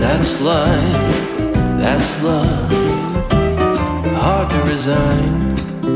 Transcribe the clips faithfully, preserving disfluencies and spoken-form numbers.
That's life, that's love, hard to resign.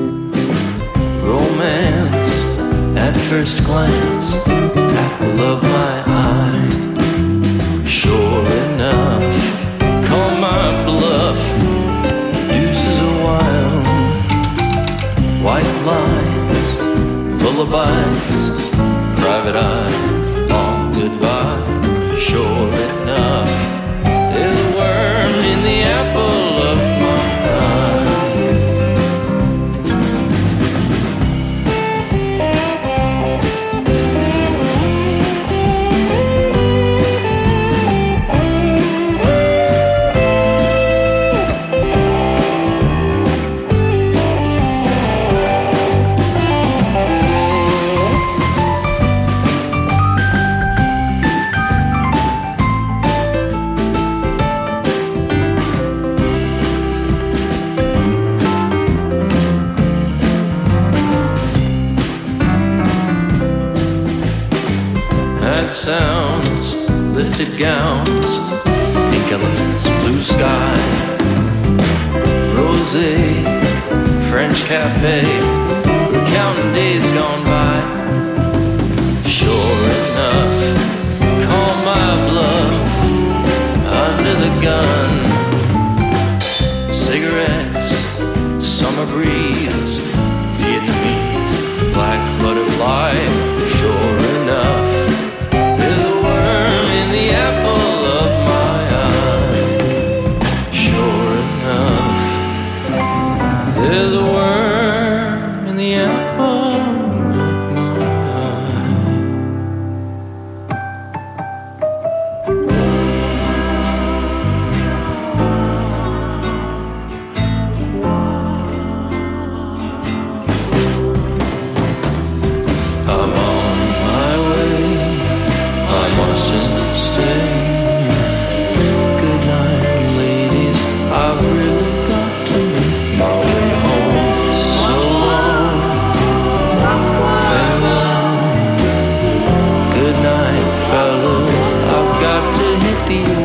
Romance at first glance, apple of my eye. Sure enough, call my bluff, uses a while. White lines, lullabies, private eye, long goodbye. Sure enough, there's a worm in the apple of my eye. Sounds, lifted gowns, pink elephants, blue sky, rosé, French cafe, we're counting days gone by. Sure enough, call my bluff, under the gun, cigarettes, summer breeze, Vietnamese, black butterfly. Sure enough, the apple of my eye. Sure enough, there's a worm in the apple of my eye. I'm on my way, I mustn't stay. Good night, ladies, I've really got to make my way home. So long, farewell. Good night, fellas, I've got to hit the